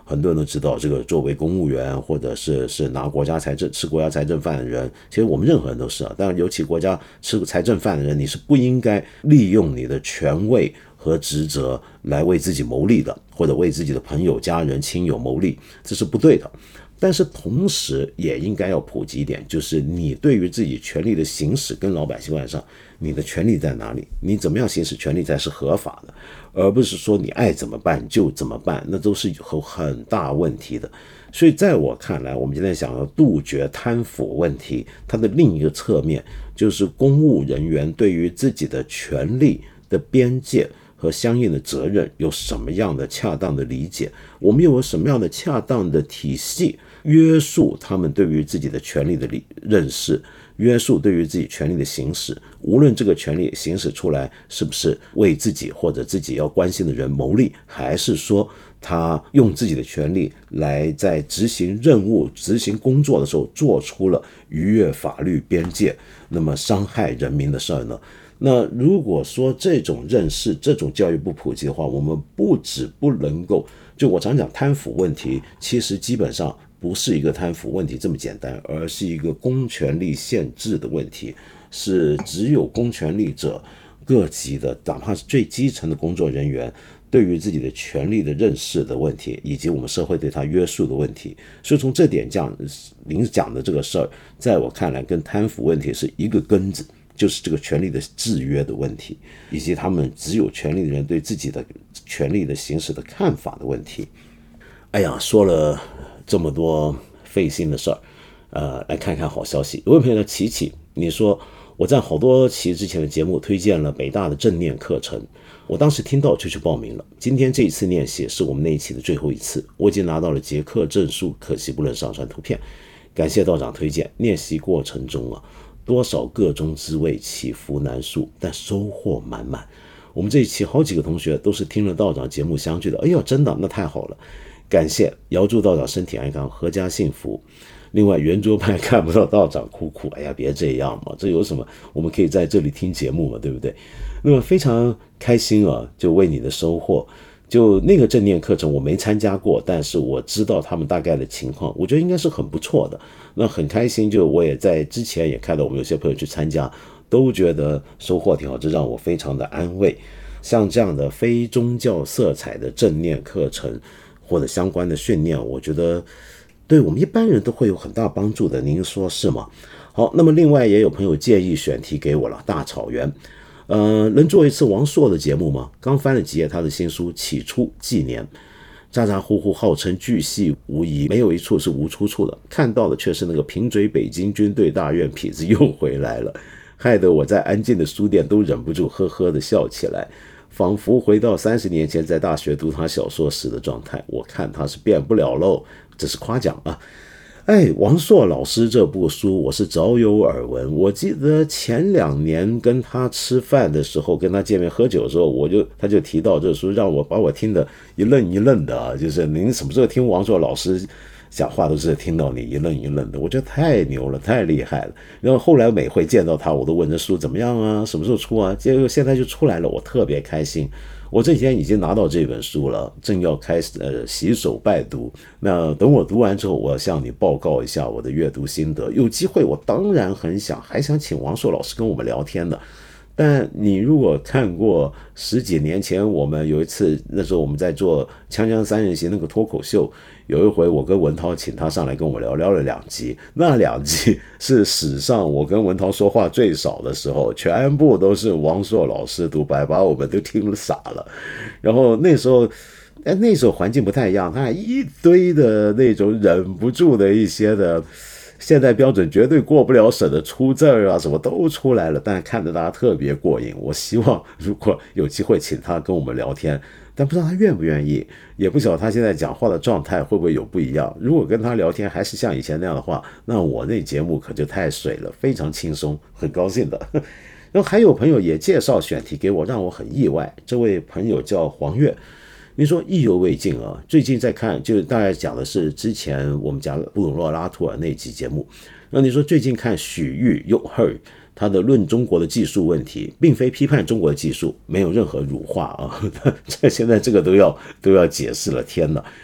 很多人都知道，这个作为公务员或者是拿国家财政吃国家财政饭的人，其实我们任何人都是啊，但尤其国家吃财政饭的人，你是不应该利用你的权位和职责来为自己谋利的，或者为自己的朋友、家人、亲友谋利，这是不对的。但是同时也应该要普及一点，就是你对于自己权利的行使跟老百姓关系上，你的权利在哪里？你怎么样行使权利才是合法的，而不是说你爱怎么办就怎么办，那都是有很大问题的。所以在我看来，我们今天想要杜绝贪腐问题，它的另一个侧面就是公务人员对于自己的权利的边界和相应的责任有什么样的恰当的理解，我们又有什么样的恰当的体系约束他们对于自己的权利的认识，约束对于自己权利的行使，无论这个权利行使出来是不是为自己或者自己要关心的人谋利，还是说他用自己的权利来在执行任务、执行工作的时候做出了逾越法律边界，那么伤害人民的事儿呢？那如果说这种认识、这种教育不普及的话，我们不能够，就我常讲贪腐问题，其实基本上不是一个贪腐问题这么简单，而是一个公权力限制的问题，是只有公权力者各级的，哪怕是最基层的工作人员，对于自己的权利的认识的问题，以及我们社会对他约束的问题。所以从这点讲，您讲的这个事儿，在我看来跟贪腐问题是一个根子，就是这个权利的制约的问题，以及他们只有权利的人对自己的权利的行使的看法的问题。哎呀，说了这么多费心的事儿，来看看好消息。有位朋友叫琪琪，你说我在好多期之前的节目推荐了北大的正念课程，我当时听到就去报名了。今天这一次练习是我们那一期的最后一次，我已经拿到了结课证书，可惜不能上传图片。感谢道长推荐，练习过程中多少个中滋味，起伏难述，但收获满满。我们这一期好几个同学都是听了道长节目相聚的，哎呦，真的那太好了，感谢，遥祝道长身体安康，阖家幸福。另外圆桌派看不到道长哭哭，哎呀别这样嘛，这有什么，我们可以在这里听节目嘛，对不对？那么非常开心就为你的收获。就那个正念课程我没参加过，但是我知道他们大概的情况，我觉得应该是很不错的。那很开心，就我也在之前也看到我们有些朋友去参加，都觉得收获挺好，这让我非常的安慰。像这样的非宗教色彩的正念课程或者相关的训练，我觉得对我们一般人都会有很大帮助的，您说是吗？好，那么另外也有朋友建议选题给我了，大草原。能做一次王朔的节目吗？刚翻了几页他的新书《起初纪年》，咋咋呼呼号称巨细无遗，没有一处是无出处的，看到的却是那个贫嘴北京军队大院痞子又回来了，害得我在安静的书店都忍不住呵呵的笑起来，仿佛回到30年前在大学读他小说时的状态。我看他是变不了喽，这是夸奖啊。王朔老师这部书我是早有耳闻，我记得前2年跟他吃饭的时候，跟他见面喝酒的时候，他就提到这书，让我把我听得一愣一愣的就是您什么时候听王朔老师讲话都是听到你一愣一愣的，我觉得太牛了，太厉害了。然后后来每回见到他，我都问这书怎么样啊，什么时候出啊？结果现在就出来了，我特别开心。我这几天已经拿到这本书了，正要开始洗手拜读。那等我读完之后，我要向你报告一下我的阅读心得。有机会我当然还想请王朔老师跟我们聊天的。但你如果看过10几年前我们有一次，那时候我们在做锵锵三人行那个脱口秀，有一回我跟文涛请他上来跟我聊了2集，那2集是史上我跟文涛说话最少的时候，全部都是王朔老师独白，把我们都听了傻了。然后那时候环境不太一样，他还一堆的那种忍不住的一些的现在标准绝对过不了审的出字啊，什么都出来了，但看着大家特别过瘾。我希望如果有机会请他跟我们聊天，但不知道他愿不愿意，也不晓得他现在讲话的状态会不会有不一样。如果跟他聊天还是像以前那样的话，那我那节目可就太水了，非常轻松，很高兴的。然后还有朋友也介绍选题给我，让我很意外。这位朋友叫黄月，你说意犹未尽啊！最近在看，就大概讲的是之前我们讲布鲁诺拉图尔那期节目。那你说最近看许玉 Yoher 他的论中国的技术问题，并非批判中国的技术，没有任何辱华啊！这现在这个都要解释了，天哪！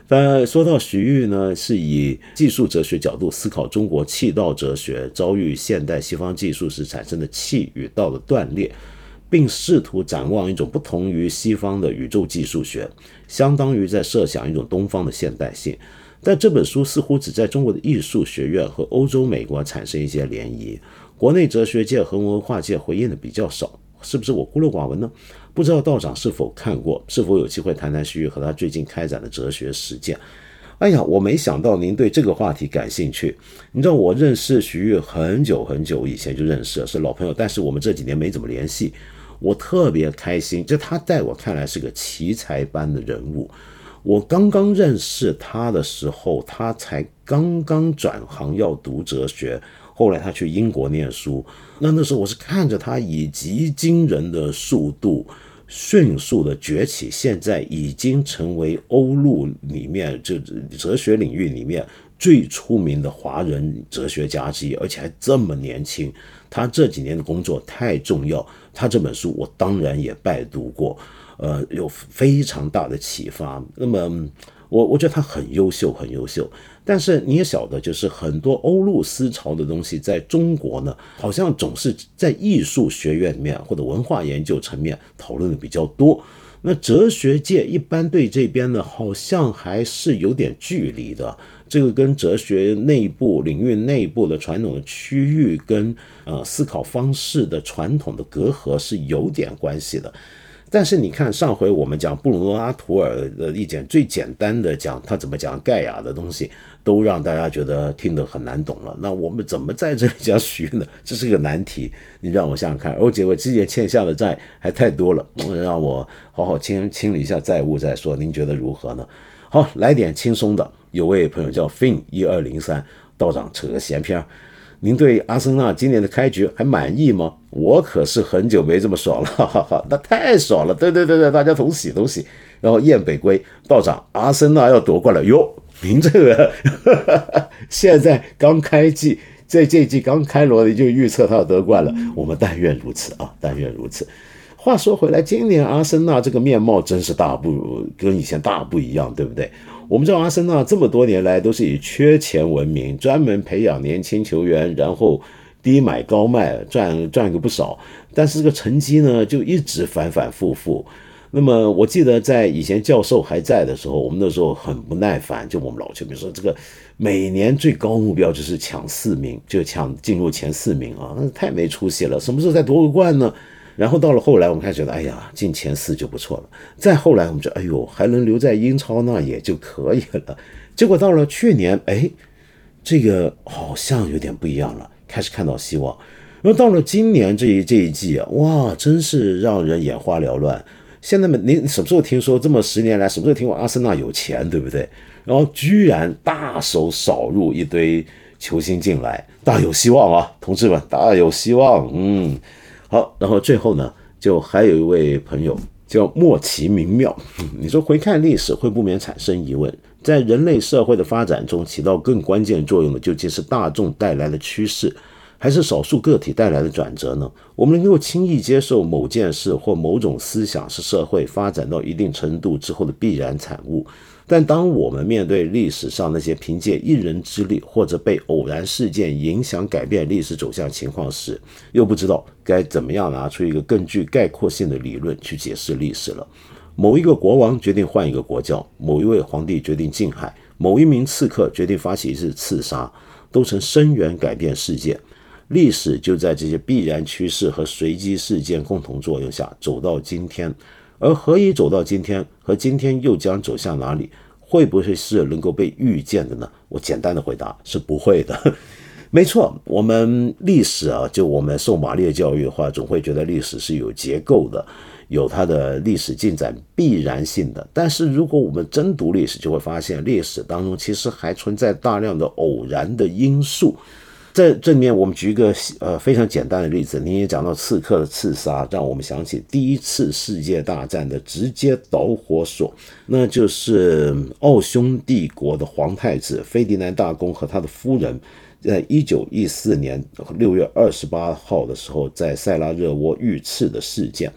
说到徐煜呢，是以技术哲学角度思考中国气道哲学遭遇现代西方技术时产生的气与道的断裂，并试图展望一种不同于西方的宇宙技术学，相当于在设想一种东方的现代性。但这本书似乎只在中国的艺术学院和欧洲、美国产生一些涟漪，国内哲学界和文化界回应的比较少，是不是我孤陋寡闻呢？不知道道长是否看过，是否有机会谈谈徐煜和他最近开展的哲学实践。哎呀，我没想到您对这个话题感兴趣。你知道我认识徐煜很久很久以前就认识了，是老朋友，但是我们这几年没怎么联系。我特别开心，就他在我看来是个奇才般的人物。我刚刚认识他的时候，他才刚刚转行要读哲学，后来他去英国念书。那时候我是看着他以极惊人的速度迅速的崛起，现在已经成为欧陆里面就哲学领域里面最出名的华人哲学家之一，而且还这么年轻。他这几年的工作太重要，他这本书我当然也拜读过，有非常大的启发。那么我觉得他很优秀，很优秀。但是你也晓得，就是很多欧陆思潮的东西在中国呢，好像总是在艺术学院里面或者文化研究层面讨论的比较多。那哲学界一般对这边呢，好像还是有点距离的。这个跟哲学内部领域内部的传统的区域跟思考方式的传统的隔阂是有点关系的。但是你看，上回我们讲布鲁诺阿图尔的意见，最简单的讲他怎么讲盖亚的东西，都让大家觉得听得很难懂了。那我们怎么在这里讲徐呢？这是个难题。你让我想想看，结果之前欠下的债还太多了，让我好好清理一下债务再说。您觉得如何呢？好，来点轻松的。有位朋友叫 Fin1203， 道长扯个闲篇，您对阿森纳今年的开局还满意吗？我可是很久没这么爽了，哈哈哈，那太爽了！对，大家同喜。然后燕北归，道长，阿森纳要夺冠了哟！您这个现在刚开季，这季刚开锣的就预测他要得冠了，我们但愿如此啊，但愿如此。话说回来，今年阿森纳这个面貌真是跟以前大不一样，对不对？我们知道阿森纳这么多年来都是以缺钱闻名，专门培养年轻球员，然后低买高卖，赚个不少。但是这个成绩呢，就一直反反复复。那么我记得在以前教授还在的时候，我们那时候很不耐烦，就我们老球迷说，这个每年最高目标就是抢4名，就抢进入前4名啊，那太没出息了。什么时候再夺个冠呢？然后到了后来，我们开始觉得，哎呀，进前4就不错了。再后来，我们觉得，哎呦，还能留在英超那也就可以了。结果到了去年，这个好像有点不一样了，开始看到希望。然后到了今年这一季啊，哇，真是让人眼花缭乱。现在你什么时候听说这么10年来，什么时候听过阿森纳有钱，对不对？然后居然大手扫入一堆球星进来，大有希望啊，同志们，大有希望。好，然后最后呢，就还有一位朋友叫莫其名妙。你说回看历史会不免产生疑问，在人类社会的发展中起到更关键作用的究竟是大众带来的趋势，还是少数个体带来的转折呢？我们能够轻易接受某件事或某种思想是社会发展到一定程度之后的必然产物，但当我们面对历史上那些凭借一人之力或者被偶然事件影响改变历史走向情况时，又不知道该怎么样拿出一个更具概括性的理论去解释历史了。某一个国王决定换一个国教，某一位皇帝决定禁海，某一名刺客决定发起一次刺杀，都曾深远改变世界。历史就在这些必然趋势和随机事件共同作用下走到今天，而何以走到今天，和今天又将走向哪里，会不会是能够被预见的呢？我简单的回答是不会的。没错，我们历史啊，就我们受马列教育的话，总会觉得历史是有结构的，有它的历史进展必然性的。但是如果我们真读历史，就会发现历史当中其实还存在大量的偶然的因素。在这里面，我们举一个非常简单的例子，你也讲到刺客的刺杀，让我们想起第1次世界大战的直接导火索，那就是奥匈帝国的皇太子斐迪南大公和他的夫人，在1914年6月28号的时候，在塞拉热窝遇刺的事件。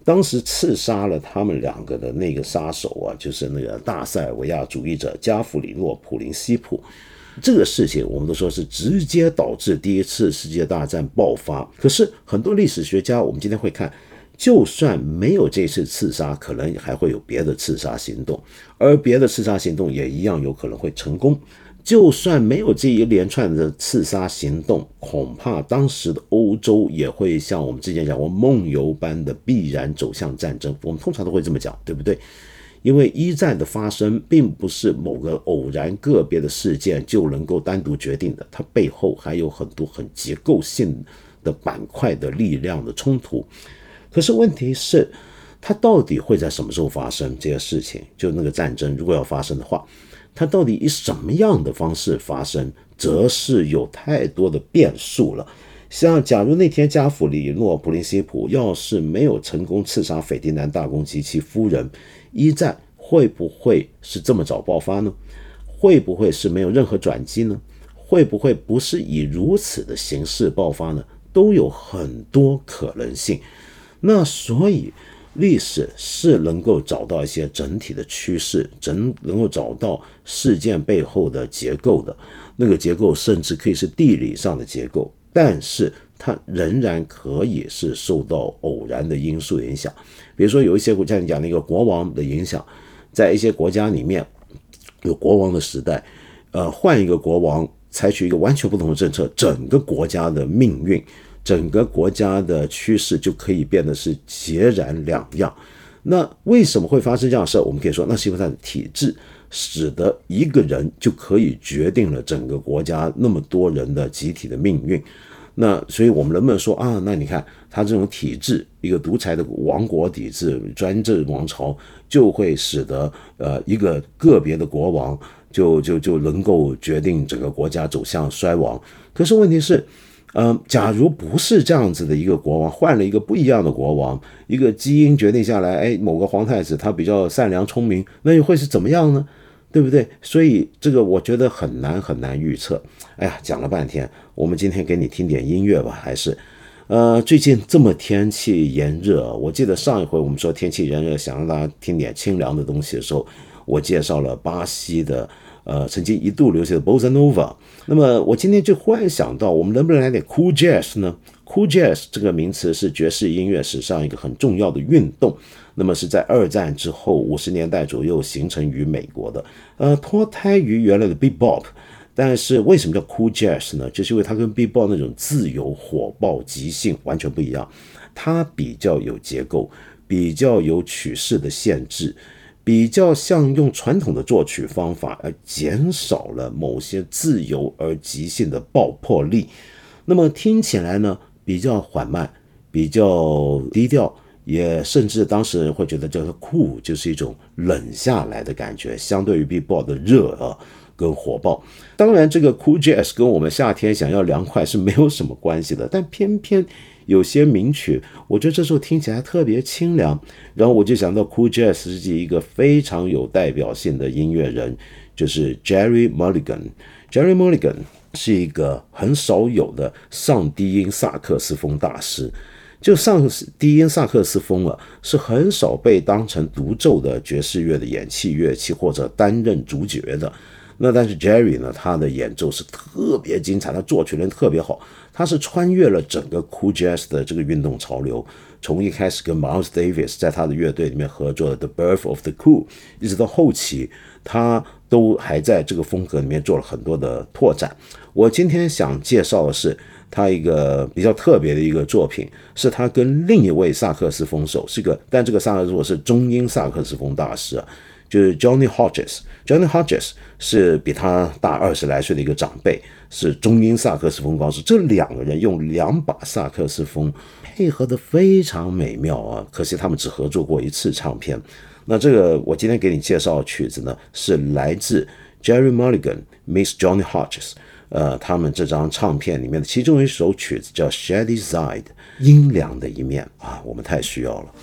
当时刺杀了他们两个的那个杀手啊，就是那个大塞尔维亚主义者加弗里诺·普林西普。这个事情我们都说是直接导致第一次世界大战爆发。可是很多历史学家，我们今天会看，就算没有这次刺杀，可能还会有别的刺杀行动，而别的刺杀行动也一样有可能会成功。就算没有这一连串的刺杀行动，恐怕当时的欧洲也会像我们之前讲过梦游般的必然走向战争。我们通常都会这么讲，对不对？因为一战的发生并不是某个偶然个别的事件就能够单独决定的，它背后还有很多很结构性的板块的力量的冲突。可是问题是，它到底会在什么时候发生这些事情？就那个战争如果要发生的话，它到底以什么样的方式发生，则是有太多的变数了。像假如那天加弗里诺·普林西普要是没有成功刺杀斐迪南大公及其夫人，一战会不会是这么早爆发呢？会不会是没有任何转机呢？会不会不是以如此的形式爆发呢？都有很多可能性。那所以历史是能够找到一些整体的趋势，能够找到事件背后的结构的，那个结构甚至可以是地理上的结构，但是它仍然可以是受到偶然的因素影响。比如说有一些国家，你讲那个国王的影响，在一些国家里面有国王的时代，换一个国王采取一个完全不同的政策，整个国家的命运，整个国家的趋势就可以变得是截然两样。那为什么会发生这样的事？我们可以说，那是因为它的体制使得一个人就可以决定了整个国家那么多人的集体的命运。那所以我们能不能说啊？那你看他这种体制，一个独裁的王国体制、专制王朝，就会使得一个个别的国王就能够决定整个国家走向衰亡。可是问题是，假如不是这样子的一个国王，换了一个不一样的国王，一个基因决定下来，某个皇太子他比较善良聪明，那又会是怎么样呢？对不对？所以这个我觉得很难预测。哎呀，讲了半天，我们今天给你听点音乐吧，还是最近这么天气炎热，我记得上一回我们说天气炎热，想让大家听点清凉的东西的时候，我介绍了巴西的曾经一度流行的 Bossa Nova。那么我今天就忽然想到，我们能不能来点 Cool Jazz 呢？ Cool Jazz 这个名词是爵士音乐史上一个很重要的运动，那么是在二战之后50年代左右形成于美国的，脱胎于原来的 Bebop。但是为什么叫 Cool Jazz 呢？就是因为它跟 Bebop 那种自由火爆即兴完全不一样，它比较有结构，比较有曲式的限制，比较像用传统的作曲方法而减少了某些自由而即兴的爆破力。那么听起来呢，比较缓慢，比较低调，也甚至当时人会觉得这个酷就是一种冷下来的感觉，相对于 Bebop 的热跟火爆。当然这个 Cool Jazz 跟我们夏天想要凉快是没有什么关系的，但偏偏有些名曲我觉得这时候听起来特别清凉，然后我就想到 Cool Jazz 是一个非常有代表性的音乐人，就是 Jerry Mulligan。Jerry Mulligan 是一个很少有的上低音萨克斯风大师。就上低音萨克斯风是很少被当成独奏的爵士乐的演器乐器或者担任主角的。那但是 Jerry 呢，他的演奏是特别精彩，他作曲人特别好，他是穿越了整个 Cool Jazz 的这个运动潮流，从一开始跟 Miles Davis 在他的乐队里面合作的 The Birth of the Cool， 一直到后期他都还在这个风格里面做了很多的拓展。我今天想介绍的是他一个比较特别的一个作品，是他跟另一位萨克斯风手，但这个萨克斯风是中音萨克斯风大师就是 Johnny Hodges。Johnny Hodges 是比他大20来岁的一个长辈，是中音萨克斯风高手。这两个人用2把萨克斯风配合得非常美妙可惜他们只合作过一次唱片。那这个我今天给你介绍的曲子呢，是来自 Jerry Mulligan Miss Johnny Hodges，他们这张唱片里面的其中一首曲子叫 Shady Side， 阴凉的一面我们太需要了。